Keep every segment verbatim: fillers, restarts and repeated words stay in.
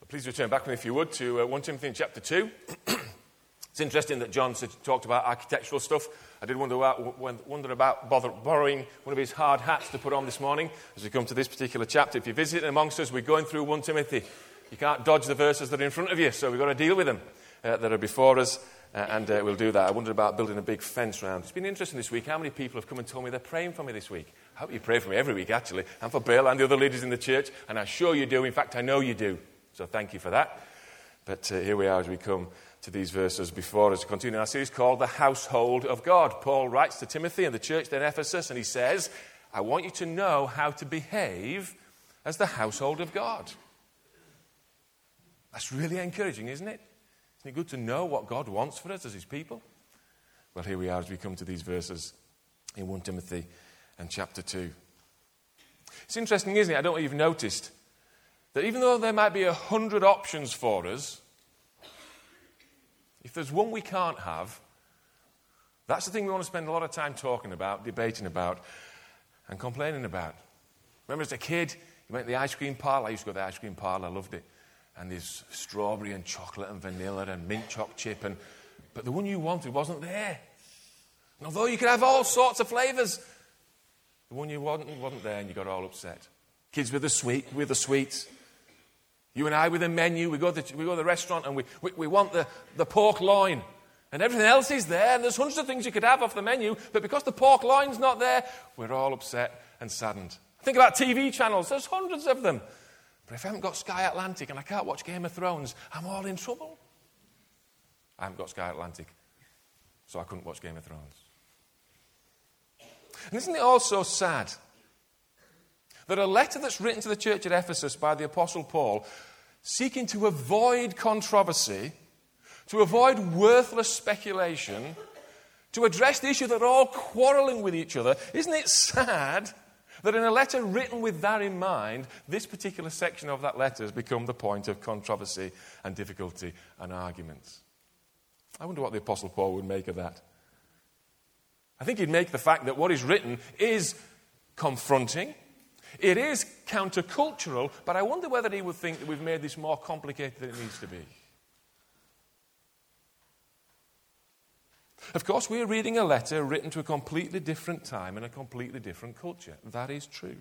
Please return back with me, if you would, to uh, First Timothy chapter two. It's interesting that John talked about architectural stuff. I did wonder about, wonder about bother, borrowing one of his hard hats to put on this morning as we come to this particular chapter. If you're visiting amongst us, we're going through First Timothy. You can't dodge the verses that are in front of you, so we've got to deal with them uh, that are before us, uh, and uh, we'll do that. I wondered about building a big fence round. It's been interesting this week how many people have come and told me they're praying for me this week. I hope you pray for me every week, actually, and for Bill and the other leaders in the church, and I'm sure you do. In fact, I know you do. So thank you for that. But uh, here we are as we come to these verses before us. To continue our series called The Household of God. Paul writes to Timothy and the church there in Ephesus, and he says, I want you to know how to behave as the household of God. That's really encouraging, isn't it? Isn't it good to know what God wants for us as his people? Well, here we are as we come to these verses in First Timothy and chapter two. It's interesting, isn't it? I don't know if you've noticed that even though there might be a hundred options for us, if there's one we can't have, that's the thing we want to spend a lot of time talking about, debating about, and complaining about. Remember as a kid, you went to the ice cream parlour. I used to go to the ice cream parlour, I loved it. And there's strawberry and chocolate and vanilla and mint choc chip, and but the one you wanted wasn't there. And although you could have all sorts of flavours, the one you wanted wasn't there, and you got all upset. Kids with the sweet, with the sweets. You and I with a menu, we go to the, we go to the restaurant and we, we, we want the, the pork loin. And everything else is there, and there's hundreds of things you could have off the menu, but because the pork loin's not there, we're all upset and saddened. Think about T V channels, there's hundreds of them. But if I haven't got Sky Atlantic and I can't watch Game of Thrones, I'm all in trouble. I haven't got Sky Atlantic, so I couldn't watch Game of Thrones. And isn't it also sad that a letter that's written to the church at Ephesus by the Apostle Paul, seeking to avoid controversy, to avoid worthless speculation, to address the issue that they're all quarrelling with each other, isn't it sad that in a letter written with that in mind, this particular section of that letter has become the point of controversy and difficulty and arguments? I wonder what the Apostle Paul would make of that. I think he'd make the fact that what is written is confronting. It is countercultural, but I wonder whether he would think that we've made this more complicated than it needs to be. Of course, we're reading a letter written to a completely different time and a completely different culture. That is true.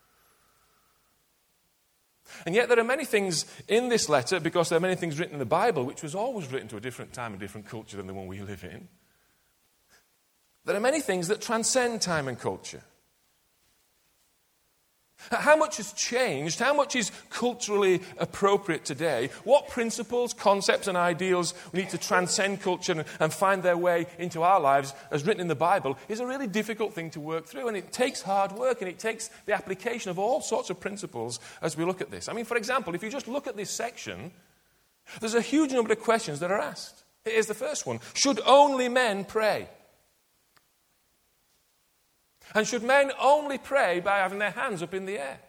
And yet there are many things in this letter, because there are many things written in the Bible, which was always written to a different time and different culture than the one we live in. There are many things that transcend time and culture. How much has changed? How much is culturally appropriate today? What principles, concepts, and ideals we need to transcend culture and find their way into our lives, as written in the Bible, is a really difficult thing to work through. And it takes hard work, and it takes the application of all sorts of principles as we look at this. I mean, for example, if you just look at this section, there's a huge number of questions that are asked. Here's the first one. Should only men pray? And should men only pray by having their hands up in the air?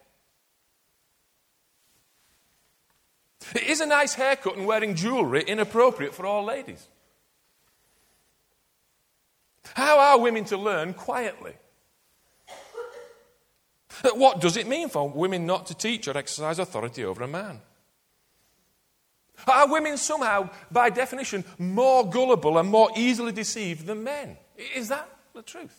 Is a nice haircut and wearing jewellery inappropriate for all ladies? How are women to learn quietly? What does it mean for women not to teach or exercise authority over a man? Are women somehow, by definition, more gullible and more easily deceived than men? Is that the truth?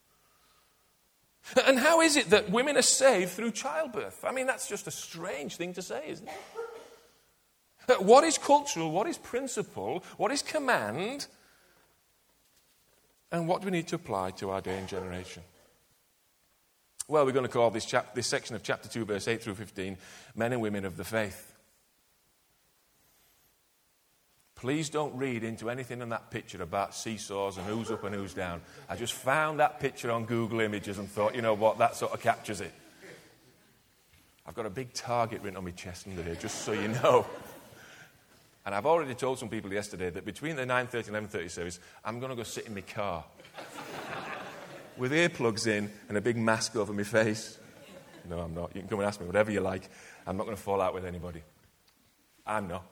And how is it that women are saved through childbirth? I mean, that's just a strange thing to say, isn't it? What is cultural? What is principle? What is command? And what do we need to apply to our day and generation? Well, we're going to call this, chap- this section of chapter two, verse eight through fifteen, Men and Women of the Faith. Please don't read into anything in that picture about seesaws and who's up and who's down. I just found that picture on Google Images and thought, you know what, that sort of captures it. I've got a big target written on my chest under here, just so you know. And I've already told some people yesterday that between the nine thirty and eleven thirty service, I'm going to go sit in my car with earplugs in and a big mask over my face. No, I'm not. You can come and ask me whatever you like. I'm not going to fall out with anybody. I'm not.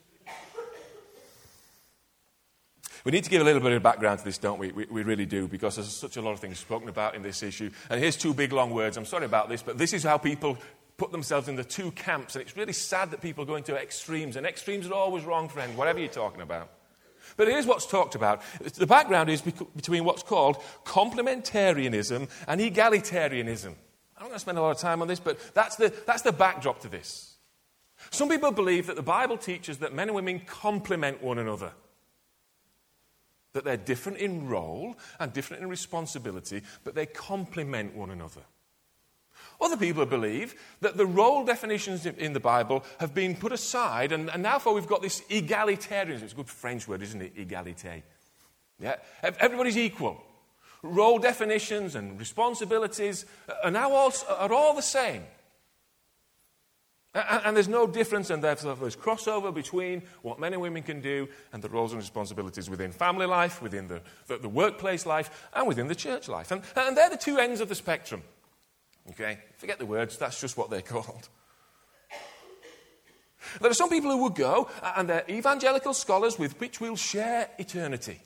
We need to give a little bit of background to this, don't we? we? We really do, because there's such a lot of things spoken about in this issue. And here's two big long words. I'm sorry about this, but this is how people put themselves in the two camps, and it's really sad that people go into extremes, and extremes are always wrong, friend, whatever you're talking about. But here's what's talked about. The background is between what's called complementarianism and egalitarianism. I'm not going to spend a lot of time on this, but that's the, that's the backdrop to this. Some people believe that the Bible teaches that men and women complement one another, that they're different in role and different in responsibility, but they complement one another. Other people believe that the role definitions in the Bible have been put aside, and, and now we've got this egalitarianism. It's a good French word, isn't it? Egalité. Yeah? Everybody's equal. Role definitions and responsibilities are now all, are all the same. And, and there's no difference, and therefore there's crossover between what men and women can do and the roles and responsibilities within family life, within the, the, the workplace life, and within the church life. And, and they're the two ends of the spectrum. Okay? Forget the words, that's just what they're called. There are some people who will go, and they're evangelical scholars with which we'll share eternity.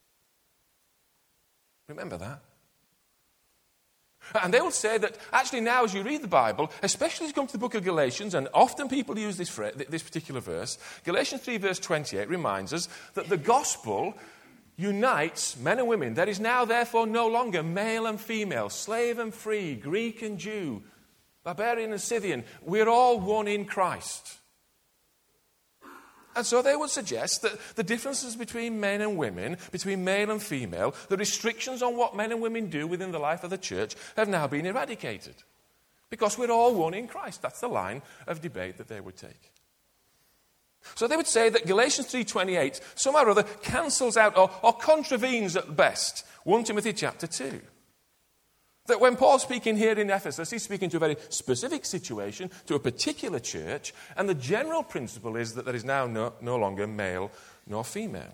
Remember that. And they will say that actually now as you read the Bible, especially as you come to the book of Galatians, and often people use this, phrase, this particular verse, Galatians three verse twenty-eight reminds us that the gospel unites men and women. There is now therefore no longer male and female, slave and free, Greek and Jew, barbarian and Scythian. We're all one in Christ. And so they would suggest that the differences between men and women, between male and female, the restrictions on what men and women do within the life of the church have now been eradicated. Because we're all one in Christ. That's the line of debate that they would take. So they would say that Galatians three twenty-eight somehow or other cancels out or, or contravenes at best First Timothy chapter two. That when Paul's speaking here in Ephesus, he's speaking to a very specific situation, to a particular church, and the general principle is that there is now no, no longer male nor female.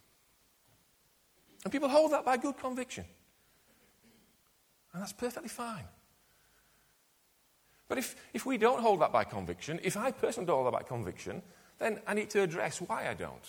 And people hold that by good conviction. And that's perfectly fine. But if, if we don't hold that by conviction, if I personally don't hold that by conviction, then I need to address why I don't.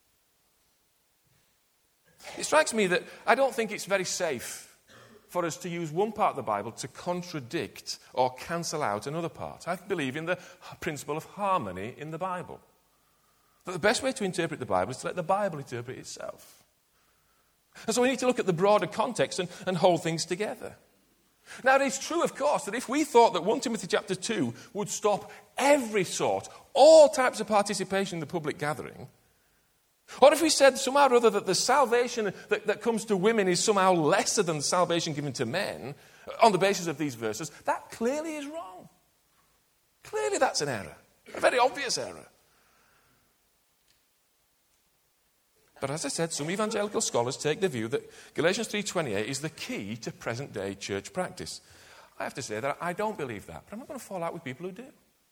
It strikes me that I don't think it's very safe for us to use one part of the Bible to contradict or cancel out another part. I believe in the principle of harmony in the Bible. That the best way to interpret the Bible is to let the Bible interpret itself. And so we need to look at the broader context and, and hold things together. Now, it is true, of course, that if we thought that First Timothy chapter two would stop every sort, all types of participation in the public gathering, or if we said somehow or other that the salvation that, that comes to women is somehow lesser than the salvation given to men, on the basis of these verses, that clearly is wrong. Clearly that's an error, a very obvious error. But as I said, some evangelical scholars take the view that Galatians three twenty-eight is the key to present-day church practice. I have to say that I don't believe that, but I'm not going to fall out with people who do.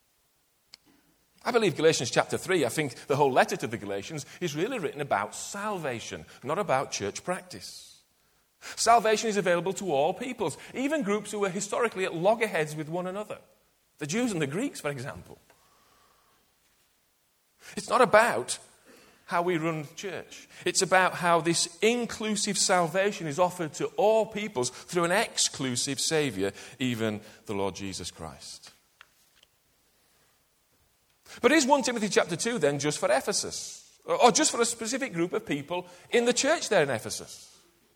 I believe Galatians chapter three, I think the whole letter to the Galatians is really written about salvation, not about church practice. Salvation is available to all peoples, even groups who were historically at loggerheads with one another. The Jews and the Greeks, for example. It's not about how we run the church. It's about how this inclusive salvation is offered to all peoples through an exclusive Saviour, even the Lord Jesus Christ. But is First Timothy chapter two then just for Ephesus? Or just for a specific group of people in the church there in Ephesus?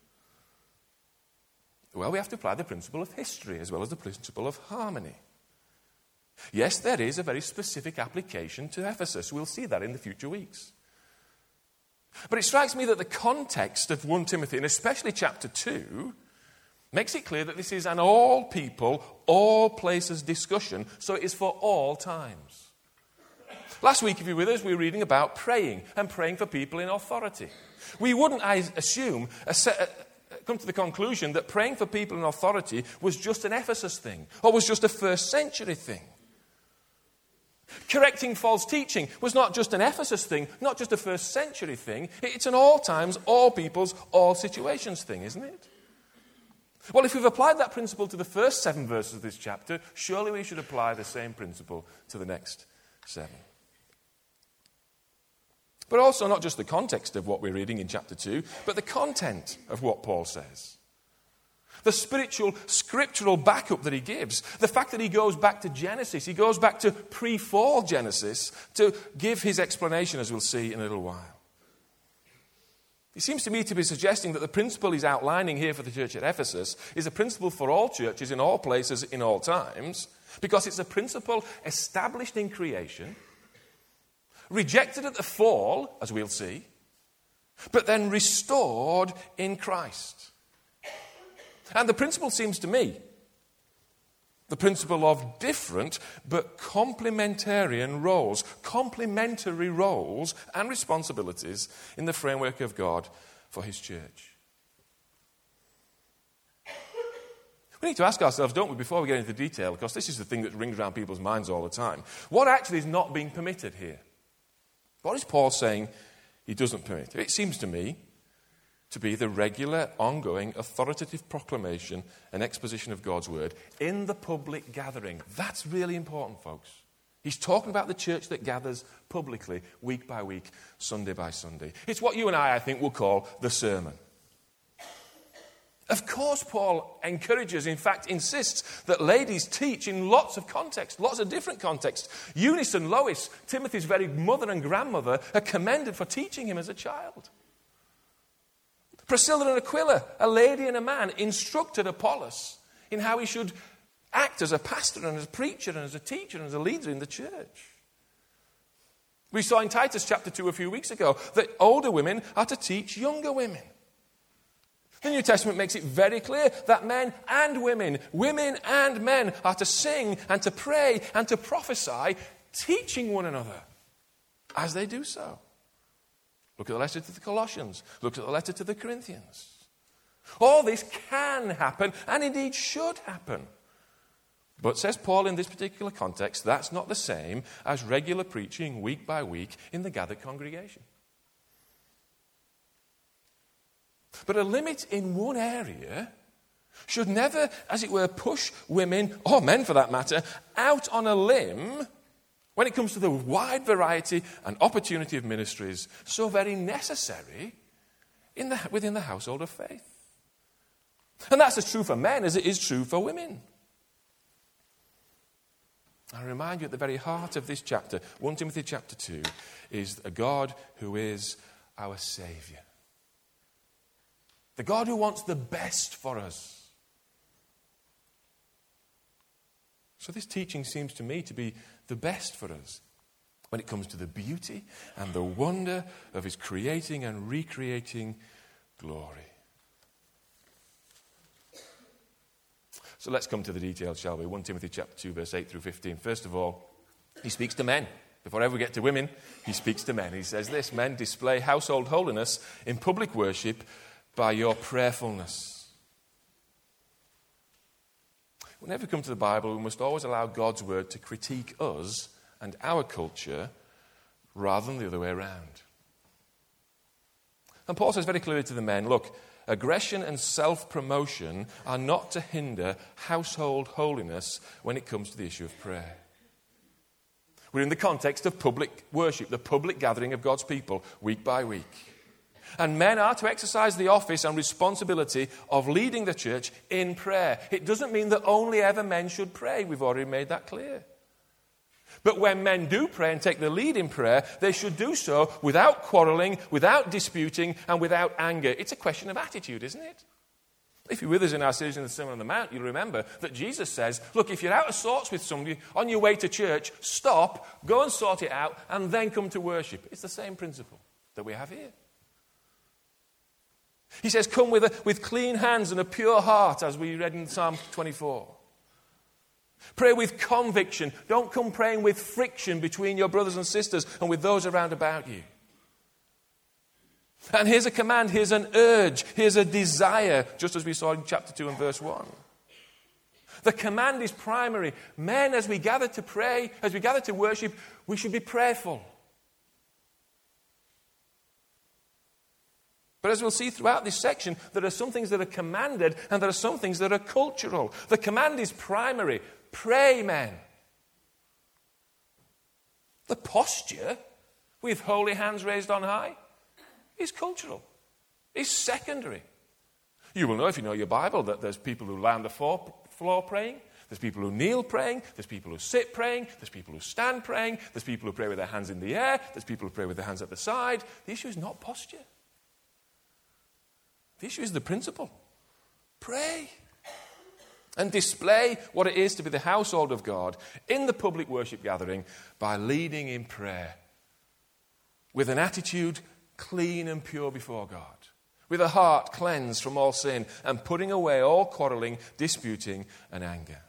Well, we have to apply the principle of history as well as the principle of harmony. Yes, there is a very specific application to Ephesus. We'll see that in the future weeks. But it strikes me that the context of First Timothy, and especially chapter two, makes it clear that this is an all people, all places discussion, so it is for all times. Last week, if you were with us, we were reading about praying and praying for people in authority. We wouldn't, I assume, come to the conclusion that praying for people in authority was just an Ephesus thing or was just a first century thing. Correcting false teaching was not just an Ephesus thing, not just a first century thing. It's an all times, all peoples, all situations thing, isn't it? Well, if we've applied that principle to the first seven verses of this chapter, surely we should apply the same principle to the next seven. But also not just the context of what we're reading in chapter two, but the content of what Paul says. The spiritual, scriptural backup that he gives. The fact that he goes back to Genesis. He goes back to pre-fall Genesis to give his explanation, as we'll see in a little while. He seems to me to be suggesting that the principle he's outlining here for the church at Ephesus is a principle for all churches in all places in all times, because it's a principle established in creation, rejected at the fall, as we'll see, but then restored in Christ. And the principle seems to me the principle of different but complementarian roles, complementary roles and responsibilities in the framework of God for his church. We need to ask ourselves, don't we, before we get into detail, because this is the thing that rings around people's minds all the time, what actually is not being permitted here? What is Paul saying he doesn't permit? It seems to me to be the regular, ongoing, authoritative proclamation and exposition of God's word in the public gathering. That's really important, folks. He's talking about the church that gathers publicly, week by week, Sunday by Sunday. It's what you and I, I think, will call the sermon. Of course, Paul encourages, in fact, insists that ladies teach in lots of contexts, lots of different contexts. Eunice and Lois, Timothy's very mother and grandmother, are commended for teaching him as a child. Priscilla and Aquila, a lady and a man, instructed Apollos in how he should act as a pastor and as a preacher and as a teacher and as a leader in the church. We saw in Titus chapter two a few weeks ago that older women are to teach younger women. The New Testament makes it very clear that men and women, women and men, are to sing and to pray and to prophesy, teaching one another as they do so. Look at the letter to the Colossians. Look at the letter to the Corinthians. All this can happen, and indeed should happen. But, says Paul in this particular context, that's not the same as regular preaching week by week in the gathered congregation. But a limit in one area should never, as it were, push women, or men for that matter, out on a limb when it comes to the wide variety and opportunity of ministries so very necessary in the, within the household of faith. And that's as true for men as it is true for women. I remind you, at the very heart of this chapter, First Timothy chapter two, is a God who is our Saviour. The God who wants the best for us. So this teaching seems to me to be the best for us when it comes to the beauty and the wonder of his creating and recreating glory. So let's come to the details, shall we? First Timothy chapter two, verse eight through fifteen. First of all, he speaks to men. Before I ever get to women, he speaks to men. He says this: men, display household holiness in public worship by your prayerfulness. Whenever we come to the Bible, we must always allow God's word to critique us and our culture rather than the other way around. And Paul says very clearly to the men, look, aggression and self-promotion are not to hinder household holiness when it comes to the issue of prayer. We're in the context of public worship, the public gathering of God's people week by week. And men are to exercise the office and responsibility of leading the church in prayer. It doesn't mean that only ever men should pray. We've already made that clear. But when men do pray and take the lead in prayer, they should do so without quarreling, without disputing, and without anger. It's a question of attitude, isn't it? If you're with us in our series in the Sermon on the Mount, you'll remember that Jesus says, look, if you're out of sorts with somebody on your way to church, stop, go and sort it out, and then come to worship. It's the same principle that we have here. He says, come with, a, with clean hands and a pure heart, as we read in Psalm twenty-four. Pray with conviction. Don't come praying with friction between your brothers and sisters and with those around about you. And here's a command, here's an urge, here's a desire, just as we saw in chapter two and verse one. The command is primary. Men, as we gather to pray, as we gather to worship, we should be prayerful. But as we'll see throughout this section, there are some things that are commanded and there are some things that are cultural. The command is primary. Pray, men. The posture, with holy hands raised on high, is cultural. Is secondary. You will know if you know your Bible that there's people who lie on the floor, floor praying. There's people who kneel praying. There's people who sit praying. There's people who stand praying. There's people who pray with their hands in the air. There's people who pray with their hands at the side. The issue is not posture. The issue is the principle. Pray. And display what it is to be the household of God in the public worship gathering by leading in prayer with an attitude clean and pure before God, with a heart cleansed from all sin and putting away all quarreling, disputing and anger.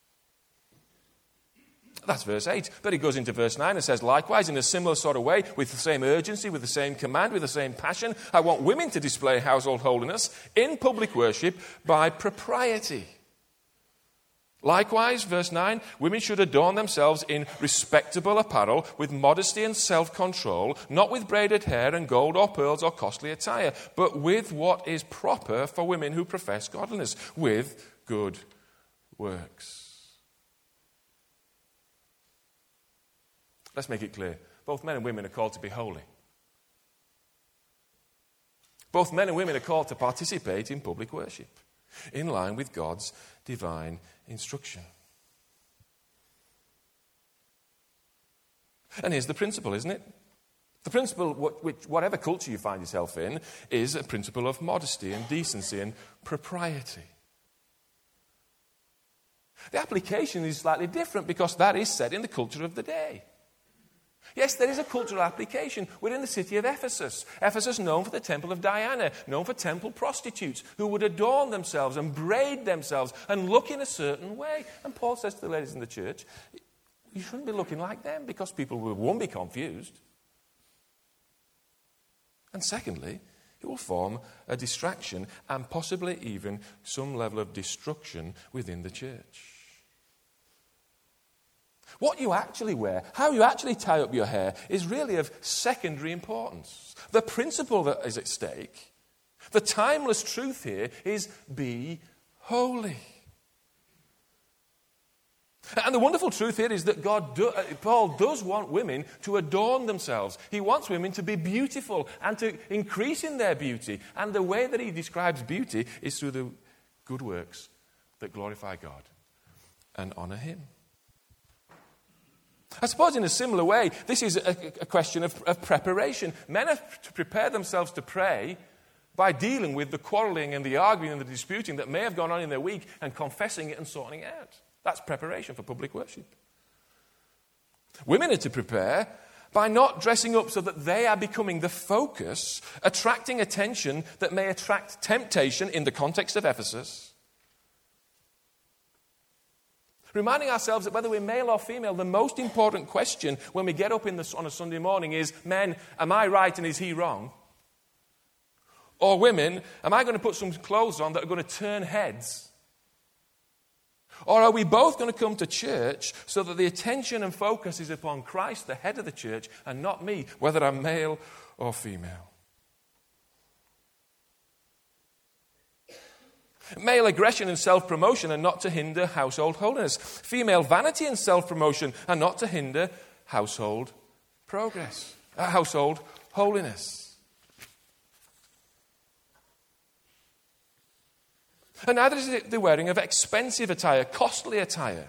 That's verse eight. But it goes into verse nine and says, likewise, in a similar sort of way, with the same urgency, with the same command, with the same passion, I want women to display household holiness in public worship by propriety. Likewise, verse nine, women should adorn themselves in respectable apparel with modesty and self-control, not with braided hair and gold or pearls or costly attire, but with what is proper for women who profess godliness, with good works. Let's make it clear. Both men and women are called to be holy. Both men and women are called to participate in public worship, in line with God's divine instruction. And here's the principle, isn't it? The principle, which, whatever culture you find yourself in, is a principle of modesty and decency and propriety. The application is slightly different because that is said in the culture of the day. Yes, there is a cultural application. We're in the city of Ephesus. Ephesus, known for the temple of Diana, known for temple prostitutes who would adorn themselves and braid themselves and look in a certain way. And Paul says to the ladies in the church, you shouldn't be looking like them because people will, won't be confused. And secondly, it will form a distraction and possibly even some level of destruction within the church. What you actually wear, how you actually tie up your hair, is really of secondary importance. The principle that is at stake, the timeless truth here, is be holy. And the wonderful truth here is that God, do, Paul does want women to adorn themselves. He wants women to be beautiful and to increase in their beauty. And the way that he describes beauty is through the good works that glorify God and honor him. I suppose in a similar way, this is a, a question of, of preparation. Men have to prepare themselves to pray by dealing with the quarreling and the arguing and the disputing that may have gone on in their week and confessing it and sorting it out. That's preparation for public worship. Women are to prepare by not dressing up so that they are becoming the focus, attracting attention that may attract temptation in the context of Ephesus. Reminding ourselves that whether we're male or female, the most important question when we get up in the, on a Sunday morning is, men, am I right and is he wrong? Or women, am I going to put some clothes on that are going to turn heads? Or are we both going to come to church so that the attention and focus is upon Christ, the head of the church, and not me, whether I'm male or female? Male aggression and self-promotion are not to hinder household holiness. Female vanity and self-promotion are not to hinder household progress, uh, household holiness. And neither is it the wearing of expensive attire, costly attire.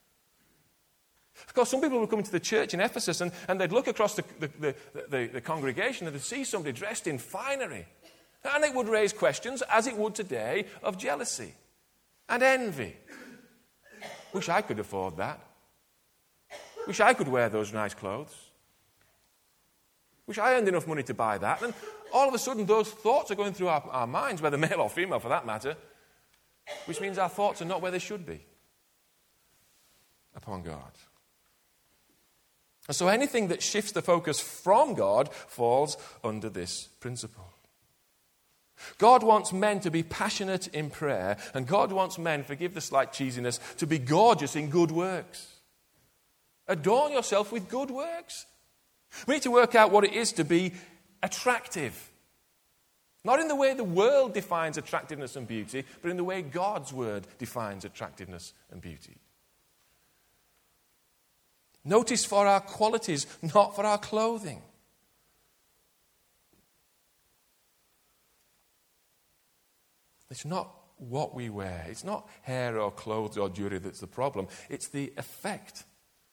Of course, some people would come into the church in Ephesus and, and they'd look across the, the, the, the, the congregation and they'd see somebody dressed in finery. And it would raise questions, as it would today, of jealousy and envy. Wish I could afford that. Wish I could wear those nice clothes. Wish I earned enough money to buy that. And all of a sudden, those thoughts are going through our, our minds, whether male or female for that matter, which means our thoughts are not where they should be upon God. And so anything that shifts the focus from God falls under this principle. God wants men to be passionate in prayer, and God wants men, forgive the slight cheesiness, to be gorgeous in good works. Adorn yourself with good works. We need to work out what it is to be attractive. Not in the way the world defines attractiveness and beauty, but in the way God's word defines attractiveness and beauty. Notice for our qualities, not for our clothing. It's not what we wear. It's not hair or clothes or jewelry that's the problem. It's the effect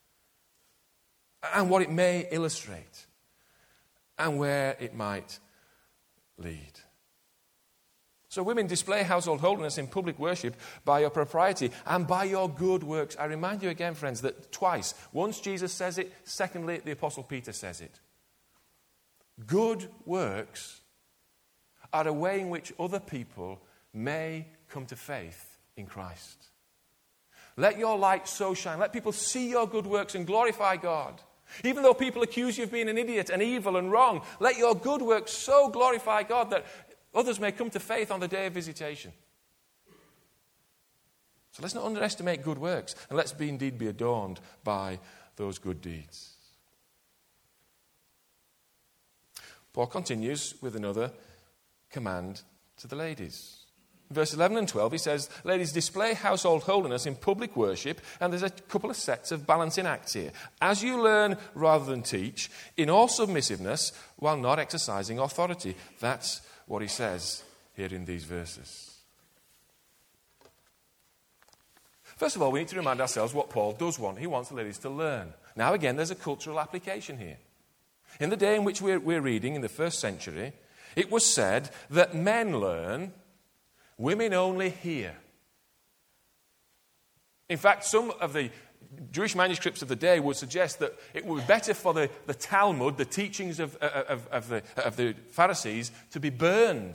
and what it may illustrate and where it might lead. So women, display household holiness in public worship by your propriety and by your good works. I remind you again, friends, that twice. Once Jesus says it, secondly, the Apostle Peter says it. Good works are a way in which other people may come to faith in Christ. Let your light so shine. Let people see your good works and glorify God. Even though people accuse you of being an idiot and evil and wrong, let your good works so glorify God that others may come to faith on the day of visitation. So let's not underestimate good works, and let's be indeed be adorned by those good deeds. Paul continues with another command to the ladies. In verse eleven and twelve, he says, ladies, display household holiness in public worship, and there's a couple of sets of balancing acts here. As you learn rather than teach, in all submissiveness, while not exercising authority. That's what he says here in these verses. First of all, we need to remind ourselves what Paul does want. He wants the ladies to learn. Now again, there's a cultural application here. In the day in which we're, we're reading, in the first century, it was said that men learn, women only hear. In fact, some of the Jewish manuscripts of the day would suggest that it would be better for the, the Talmud, the teachings of, of, of, the, of the Pharisees, to be burned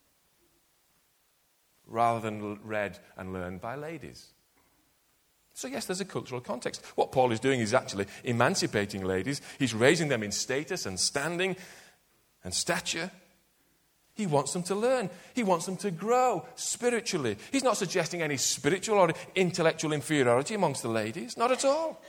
rather than read and learned by ladies. So yes, there's a cultural context. What Paul is doing is actually emancipating ladies. He's raising them in status and standing and stature. He wants them to learn. He wants them to grow spiritually. He's not suggesting any spiritual or intellectual inferiority amongst the ladies. Not at all.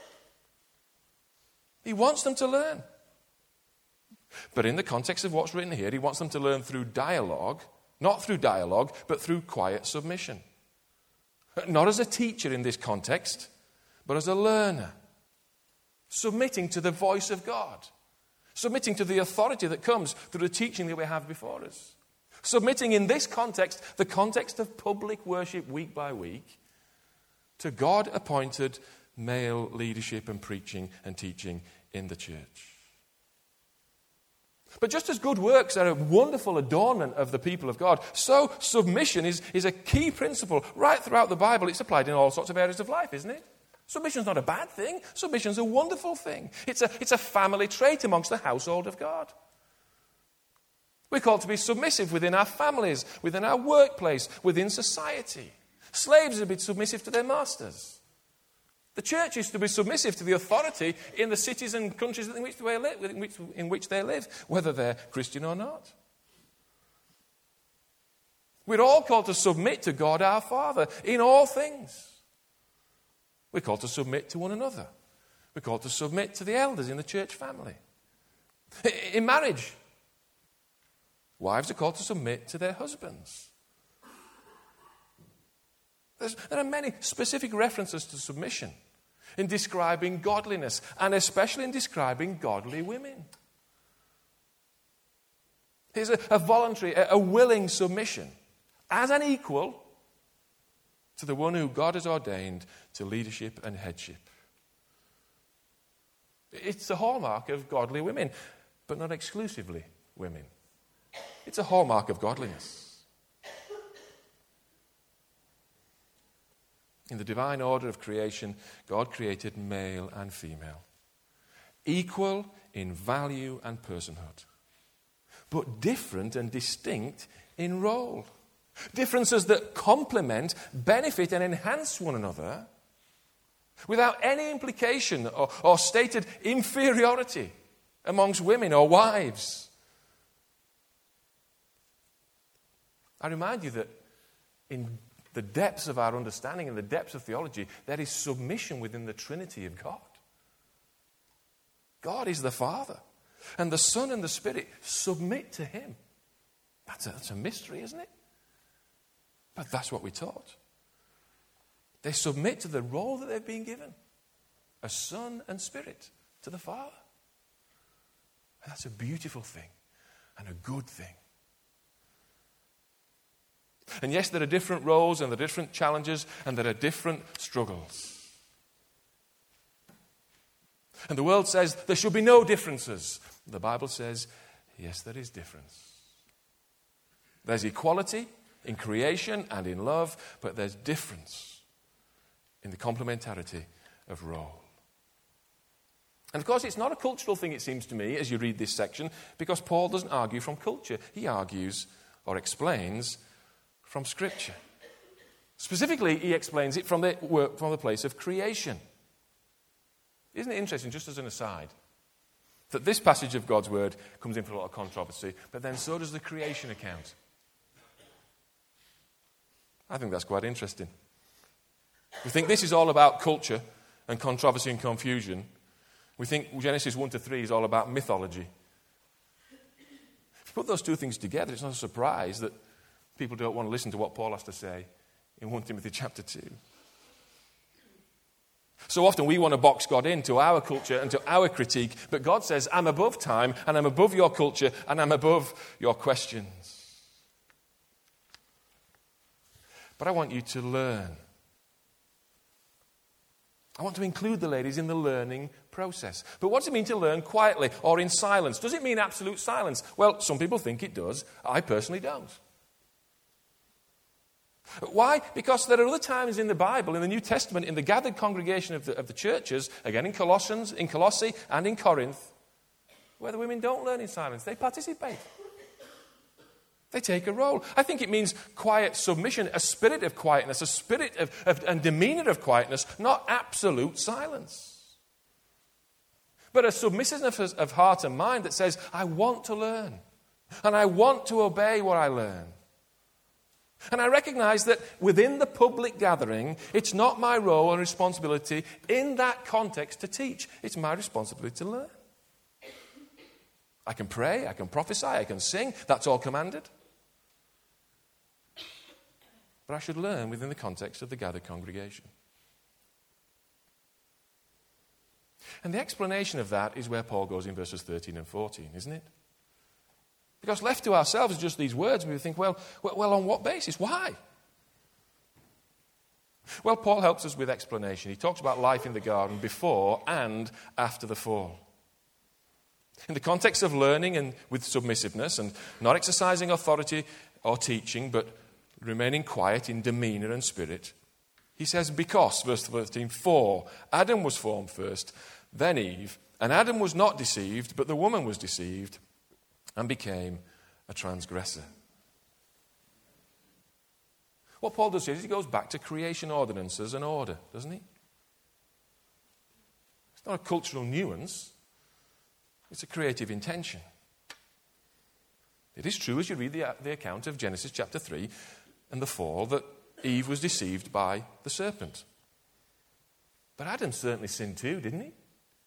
He wants them to learn. But in the context of what's written here, he wants them to learn through dialogue, not through dialogue, but through quiet submission. Not as a teacher in this context, but as a learner. Submitting to the voice of God. Submitting to the authority that comes through the teaching that we have before us. Submitting in this context, the context of public worship week by week, to God-appointed male leadership and preaching and teaching in the church. But just as good works are a wonderful adornment of the people of God, so submission is, is a key principle right throughout the Bible. It's applied in all sorts of areas of life, isn't it? Submission's not a bad thing. Submission's a wonderful thing. It's a, it's a family trait amongst the household of God. We're called to be submissive within our families, within our workplace, within society. Slaves are to be submissive to their masters. The church is to be submissive to the authority in the cities and countries in which they live, in which, in which they live, whether they're Christian or not. We're all called to submit to God our Father in all things. We're called to submit to one another. We're called to submit to the elders in the church family. In marriage, wives are called to submit to their husbands. There's, there are many specific references to submission in describing godliness, and especially in describing godly women. Here's a, a voluntary, a, a willing submission as an equal to the one who God has ordained to leadership and headship. It's a hallmark of godly women, but not exclusively women. It's a hallmark of godliness. In the divine order of creation, God created male and female, equal in value and personhood, but different and distinct in role. Differences that complement, benefit, and enhance one another without any implication or, or stated inferiority amongst women or wives. I remind you that in the depths of our understanding and the depths of theology, there is submission within the Trinity of God. God is the Father, and the Son and the Spirit submit to Him. That's a, that's a mystery, isn't it? But that's what we're taught. They submit to the role that they've been given, as Son and Spirit to the Father. And that's a beautiful thing and a good thing. And yes, there are different roles and there are different challenges and there are different struggles. And the world says there should be no differences. The Bible says, yes, there is difference. There's equality in creation and in love, but there's difference in the complementarity of role. And of course, it's not a cultural thing, it seems to me, as you read this section, because Paul doesn't argue from culture. He argues or explains from Scripture. Specifically, he explains it from the work, from the place of creation. Isn't it interesting, just as an aside, that this passage of God's Word comes in for a lot of controversy, but then so does the creation account. I think that's quite interesting. We think this is all about culture and controversy and confusion. We think Genesis one to three is all about mythology. If you put those two things together, it's not a surprise that people don't want to listen to what Paul has to say in First Timothy chapter two. So often we want to box God into our culture and to our critique, but God says, I'm above time, and I'm above your culture, and I'm above your questions. But I want you to learn. I want to include the ladies in the learning process. But what does it mean to learn quietly or in silence? Does it mean absolute silence? Well, some people think it does. I personally don't. Why? Because there are other times in the Bible, in the New Testament, in the gathered congregation of the, of the churches, again in Colossians, in Colossae, and in Corinth, where the women don't learn in silence. They participate. They take a role. I think it means quiet submission, a spirit of quietness, a spirit of, of and demeanor of quietness, not absolute silence. But a submissiveness of heart and mind that says, I want to learn, and I want to obey what I learn. And I recognize that within the public gathering, it's not my role and responsibility in that context to teach. It's my responsibility to learn. I can pray, I can prophesy, I can sing. That's all commanded. But I should learn within the context of the gathered congregation. And the explanation of that is where Paul goes in verses thirteen and fourteen, isn't it? Because left to ourselves, just these words, we think, well, well, on what basis? Why? Well, Paul helps us with explanation. He talks about life in the garden before and after the fall. In the context of learning and with submissiveness and not exercising authority or teaching, but remaining quiet in demeanor and spirit, he says, because, verse thirteen, for Adam was formed first, then Eve, and Adam was not deceived, but the woman was deceived and became a transgressor. What Paul does here is he goes back to creation ordinances and order, doesn't he? It's not a cultural nuance. It's a creative intention. It is true, as you read the, the account of Genesis chapter three and the fall, that Eve was deceived by the serpent. But Adam certainly sinned too, didn't he?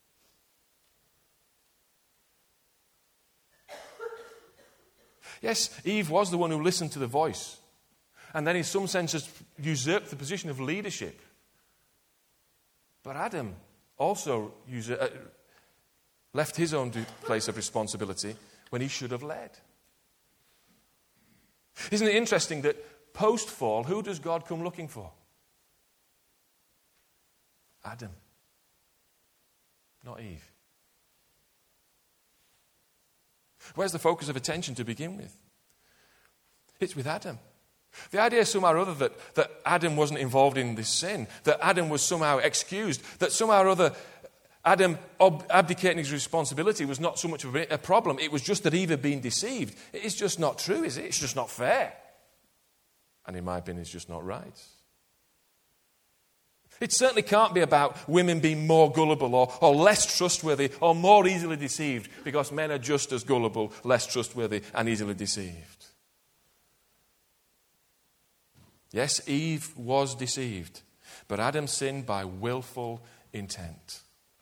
Yes, Eve was the one who listened to the voice, and then in some senses usurped the position of leadership. But Adam also usurped, uh, left his own place of responsibility when he should have led. Isn't it interesting that post-fall, who does God come looking for? Adam, not Eve. Where's the focus of attention to begin with? It's with Adam. The idea somehow or other that, that Adam wasn't involved in this sin, that Adam was somehow excused, that somehow or other Adam ob- abdicating his responsibility was not so much of a problem. It was just that Eve had been deceived. It's just not true, is it? It's just not fair. And in my opinion, it's just not right. It certainly can't be about women being more gullible or, or less trustworthy or more easily deceived, because men are just as gullible, less trustworthy, and easily deceived. Yes, Eve was deceived, but Adam sinned by willful intent.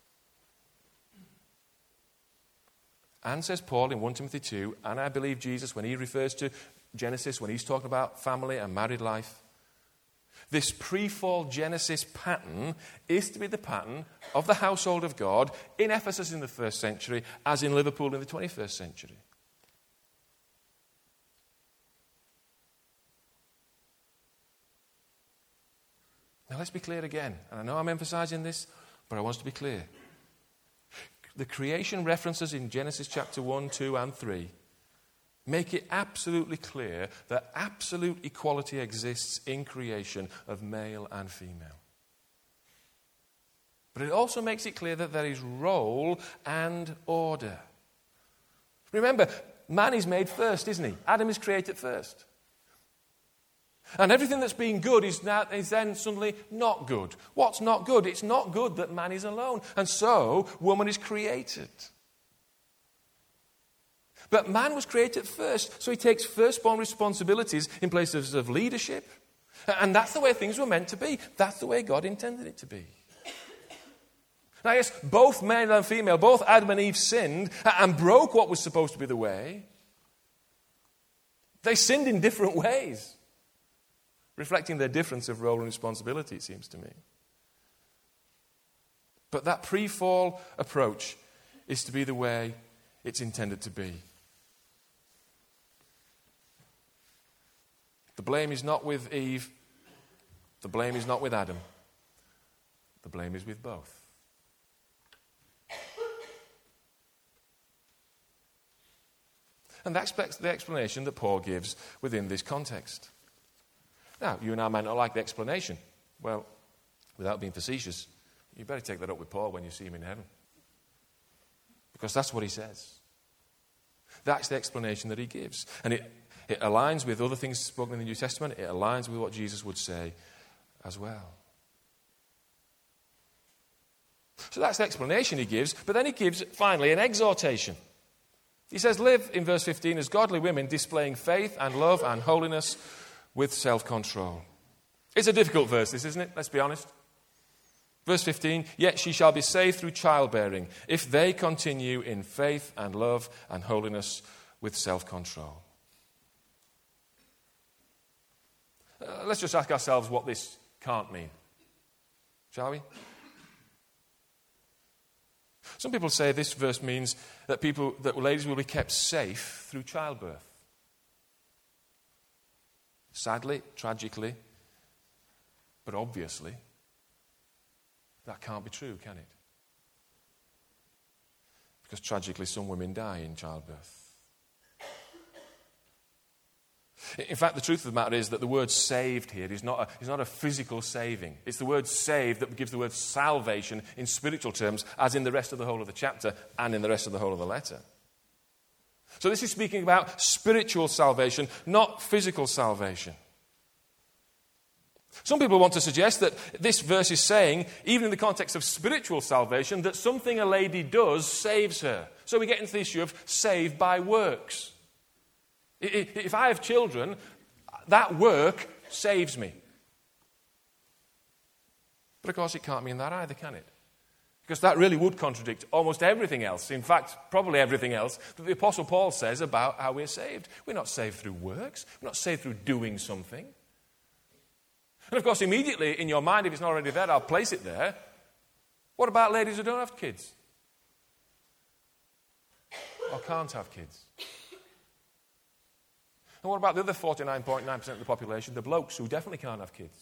And, says Paul in First Timothy two, and I believe Jesus, when he refers to Genesis, when he's talking about family and married life, this pre-fall Genesis pattern is to be the pattern of the household of God in Ephesus in the first century, as in Liverpool in the twenty-first century. Now let's be clear again. And I know I'm emphasizing this, but I want us to be clear. The creation references in Genesis chapter one, two, and three make it absolutely clear that absolute equality exists in creation of male and female. But it also makes it clear that there is role and order. Remember, man is made first, isn't he? Adam is created first. And everything that's been good is, now, is then suddenly not good. What's not good? It's not good that man is alone. And so, woman is created. But man was created first, so he takes firstborn responsibilities in places of leadership. And that's the way things were meant to be. That's the way God intended it to be. Now, yes, both male and female, both Adam and Eve sinned and broke what was supposed to be the way. They sinned in different ways, reflecting their difference of role and responsibility, it seems to me. But that pre-fall approach is to be the way it's intended to be. The blame is not with Eve. The blame is not with Adam. The blame is with both. And that's the explanation that Paul gives within this context. Now, you and I might not like the explanation. Well, without being facetious, you better take that up with Paul when you see him in heaven. Because that's what he says. That's the explanation that he gives. And it, it aligns with other things spoken in the New Testament. It aligns with what Jesus would say as well. So that's the explanation he gives. But then he gives, finally, an exhortation. He says, live, in verse fifteen, as godly women, displaying faith and love and holiness with self-control. It's a difficult verse, this, isn't it? Let's be honest. Verse fifteen, yet she shall be saved through childbearing, if they continue in faith and love and holiness with self-control. Uh, let's just ask ourselves what this can't mean, shall we? Some people say this verse means that people, that ladies will be kept safe through childbirth. Sadly, tragically, but obviously, that can't be true, can it? Because tragically, some women die in childbirth. In fact, the truth of the matter is that the word saved here is not a, is not a physical saving. It's the word saved that gives the word salvation in spiritual terms, as in the rest of the whole of the chapter and in the rest of the whole of the letter. So this is speaking about spiritual salvation, not physical salvation. Some people want to suggest that this verse is saying, even in the context of spiritual salvation, that something a lady does saves her. So we get into the issue of saved by works. If I have children, that work saves me. But of course it can't mean that either, can it? Because that really would contradict almost everything else. In fact, probably everything else that the Apostle Paul says about how we're saved. We're not saved through works. We're not saved through doing something. And of course, immediately in your mind, if it's not already there, I'll place it there. What about ladies who don't have kids? Or can't have kids? And what about the other forty-nine point nine percent of the population, the blokes who definitely can't have kids?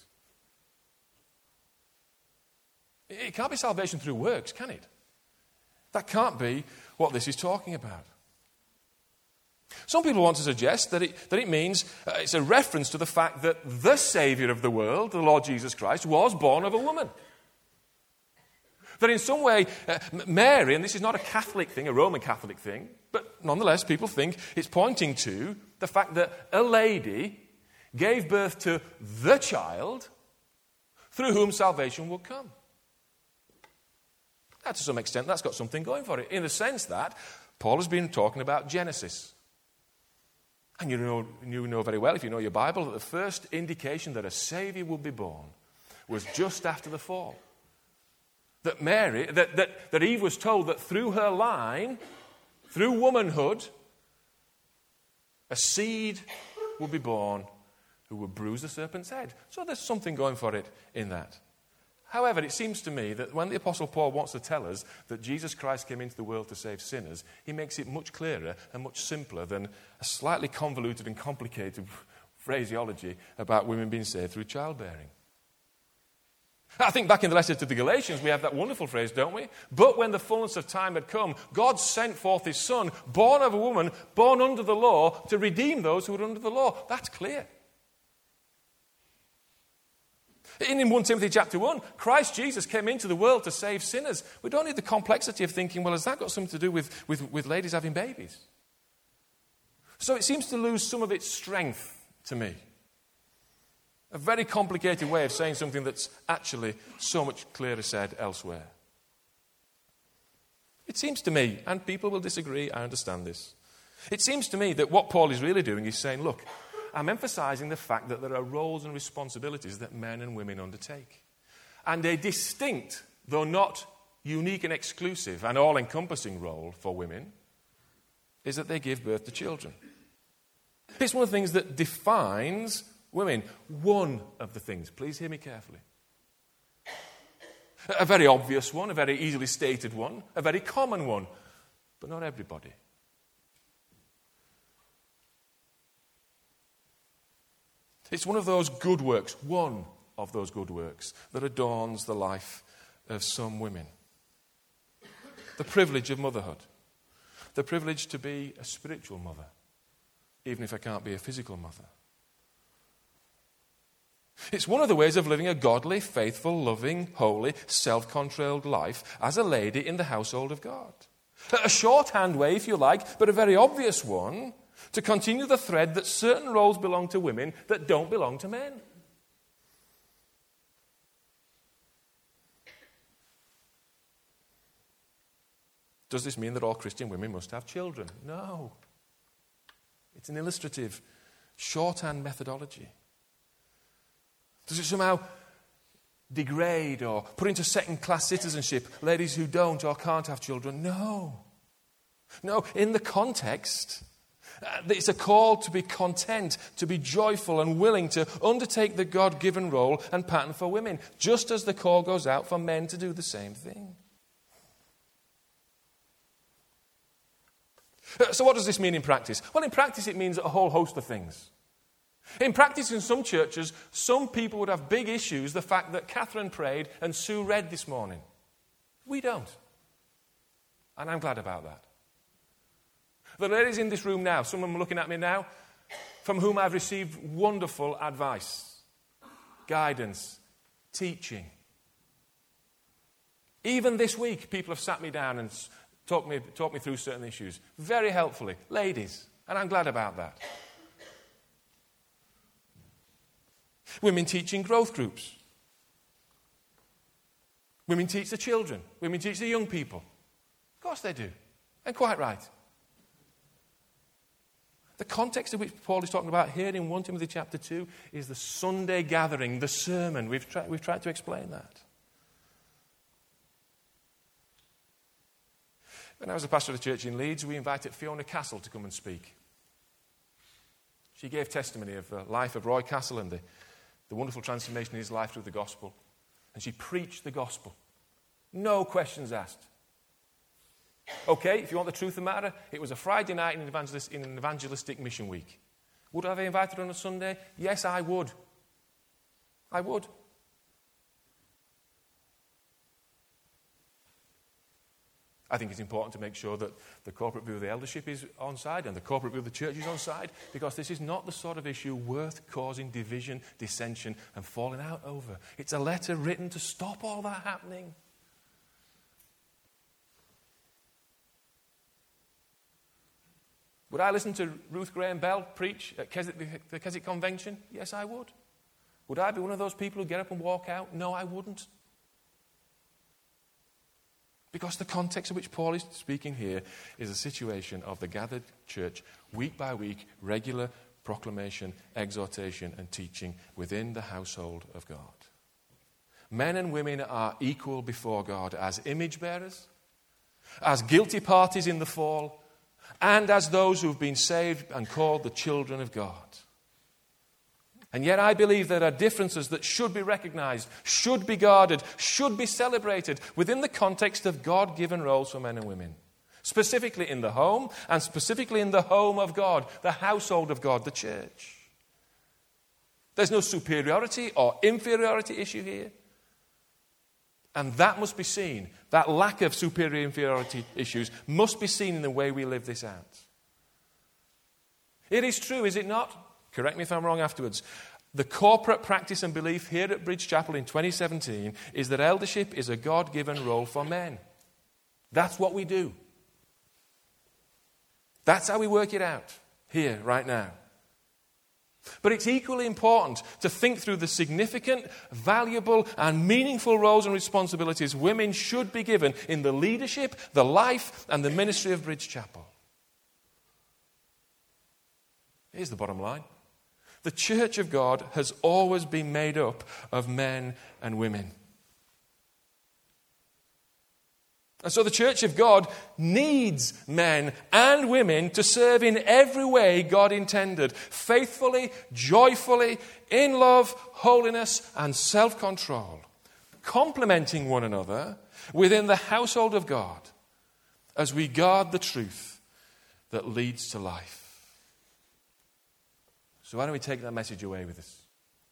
It can't be salvation through works, can it? That can't be what this is talking about. Some people want to suggest that it, that it means, uh, it's a reference to the fact that the Saviour of the world, the Lord Jesus Christ, was born of a woman. That in some way, uh, Mary, and this is not a Catholic thing, a Roman Catholic thing, but nonetheless people think it's pointing to the fact that a lady gave birth to the child through whom salvation will come. Now, to some extent, that's got something going for it, in the sense that Paul has been talking about Genesis. And you know, you know very well, if you know your Bible, that the first indication that a Saviour would be born was just after the fall. That Mary, that, that, that Eve was told that through her line, through womanhood, a seed would be born who would bruise the serpent's head. So there's something going for it in that. However, it seems to me that when the Apostle Paul wants to tell us that Jesus Christ came into the world to save sinners, he makes it much clearer and much simpler than a slightly convoluted and complicated phraseology about women being saved through childbearing. I think back in the letter to the Galatians, we have that wonderful phrase, don't we? But when the fullness of time had come, God sent forth his Son, born of a woman, born under the law, to redeem those who were under the law. That's clear. In First Timothy chapter one, Christ Jesus came into the world to save sinners. We don't need the complexity of thinking, well, has that got something to do with, with, with ladies having babies? So it seems to lose some of its strength to me. A very complicated way of saying something that's actually so much clearer said elsewhere. It seems to me, and people will disagree, I understand this. It seems to me that what Paul is really doing is saying, look, I'm emphasizing the fact that there are roles and responsibilities that men and women undertake. And a distinct, though not unique and exclusive and all-encompassing role for women is that they give birth to children. It's one of the things that defines women. One of the things, please hear me carefully. A very obvious one, a very easily stated one, a very common one, but not everybody. It's one of those good works, one of those good works that adorns the life of some women. The privilege of motherhood. The privilege to be a spiritual mother, even if I can't be a physical mother. It's one of the ways of living a godly, faithful, loving, holy, self-controlled life as a lady in the household of God. A shorthand way, if you like, but a very obvious one, to continue the thread that certain roles belong to women that don't belong to men. Does this mean that all Christian women must have children? No. It's an illustrative, shorthand methodology. Does it somehow degrade or put into second-class citizenship ladies who don't or can't have children? No. No, in the context, uh, it's a call to be content, to be joyful and willing to undertake the God-given role and pattern for women, just as the call goes out for men to do the same thing. Uh, so what does this mean in practice? Well, in practice it means a whole host of things. In practice, in some churches, some people would have big issues the fact that Catherine prayed and Sue read this morning. We don't. And I'm glad about that. The ladies in this room now, some of them looking at me now, from whom I've received wonderful advice, guidance, teaching. Even this week, people have sat me down and talked me, talked me through certain issues. Very helpfully. Ladies. And I'm glad about that. Women teaching growth groups. Women teach the children. Women teach the young people. Of course they do. And quite right. The context of which Paul is talking about here in First Timothy chapter two is the Sunday gathering, the sermon. We've, tri- we've tried to explain that. When I was a pastor of the church in Leeds, we invited Fiona Castle to come and speak. She gave testimony of the life of Roy Castle and the The wonderful transformation in his life through the gospel. And she preached the gospel. No questions asked. Okay, if you want the truth of the matter, it was a Friday night in an, evangelist, in an evangelistic mission week. Would I have invited her on a Sunday? Yes, I would. I would. I think it's important to make sure that the corporate view of the eldership is on side and the corporate view of the church is on side, because this is not the sort of issue worth causing division, dissension, and falling out over. It's a letter written to stop all that happening. Would I listen to Ruth Graham Bell preach at Keswick, the Keswick Convention? Yes, I would. Would I be one of those people who get up and walk out? No, I wouldn't. Because the context in which Paul is speaking here is a situation of the gathered church, week by week, regular proclamation, exhortation, and teaching within the household of God. Men and women are equal before God as image bearers, as guilty parties in the fall, and as those who've been saved and called the children of God. And yet I believe there are differences that should be recognized, should be guarded, should be celebrated within the context of God-given roles for men and women. Specifically in the home, and specifically in the home of God, the household of God, the church. There's no superiority or inferiority issue here. And that must be seen. That lack of superior inferiority issues must be seen in the way we live this out. It is true, is it not? Correct me if I'm wrong afterwards. The corporate practice and belief here at Bridge Chapel in twenty seventeen is that eldership is a God-given role for men. That's what we do. That's how we work it out here, right now. But it's equally important to think through the significant, valuable, and meaningful roles and responsibilities women should be given in the leadership, the life, and the ministry of Bridge Chapel. Here's the bottom line. The Church of God has always been made up of men and women. And so the Church of God needs men and women to serve in every way God intended, faithfully, joyfully, in love, holiness, and self-control, complementing one another within the household of God as we guard the truth that leads to life. So why don't we take that message away with us?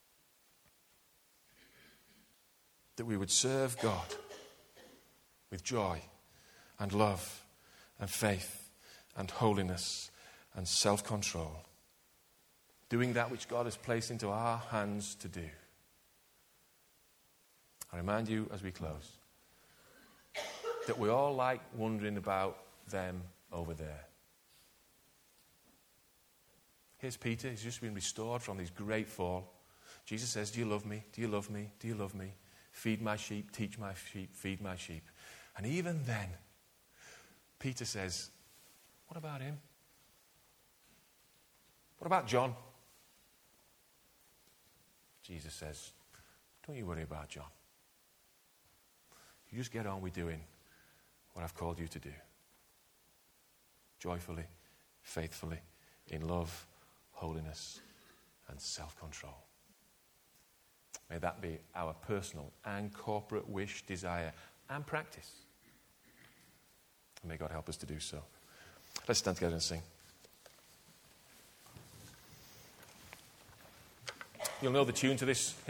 That we would serve God with joy and love and faith and holiness and self-control, doing that which God has placed into our hands to do. I remind you as we close that we all like wondering about them over there. Here's Peter. He's just been restored from his great fall. Jesus says, do you love me? Do you love me? Do you love me? Feed my sheep, teach my sheep, feed my sheep. And even then, Peter says, what about him? What about John? Jesus says, don't you worry about John. You just get on with doing what I've called you to do. Joyfully, faithfully, in love, holiness, and self-control. May that be our personal and corporate wish, desire, and practice. And may God help us to do so. Let's stand together and sing. You'll know the tune to this